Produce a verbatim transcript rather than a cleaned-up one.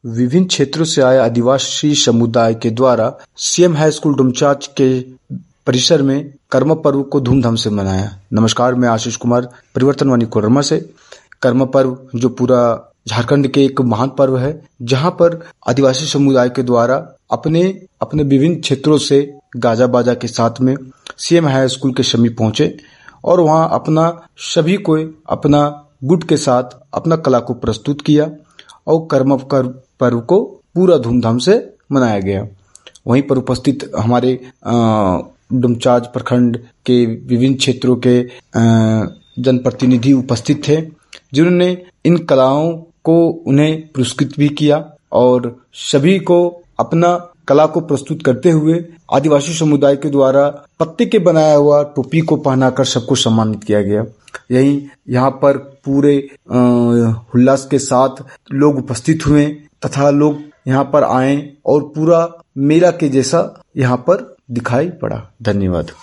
विभिन्न क्षेत्रों से आए आदिवासी समुदाय के द्वारा सीएम हाई स्कूल डुमचांच के परिसर में कर्म पर्व को धूमधाम से मनाया। नमस्कार, मैं आशीष कुमार परिवर्तनवाणी कोडरमा से। कर्म पर्व जो पूरा झारखंड के एक महान पर्व है, जहां पर आदिवासी समुदाय के द्वारा अपने अपने विभिन्न क्षेत्रों से गाजा बाजा के साथ में सीएम हाई स्कूल के समीप पहुंचे और वहां अपना सभी को अपना गुट के साथ अपना कला को प्रस्तुत किया और कर्म पर्व को पूरा धूमधाम से मनाया गया। वहीं पर उपस्थित हमारे डुमचांच प्रखंड के विभिन्न क्षेत्रों के जनप्रतिनिधि उपस्थित थे, जिन्होंने इन कलाओं को उन्हें पुरस्कृत भी किया और सभी को अपना कला को प्रस्तुत करते हुए आदिवासी समुदाय के द्वारा पत्ते के बनाया हुआ टोपी को पहनाकर सबको सम्मानित किया गया। यही यहाँ पर पूरे उल्लास के साथ लोग उपस्थित हुए तथा लोग यहाँ पर आए और पूरा मेला के जैसा यहाँ पर दिखाई पड़ा। धन्यवाद।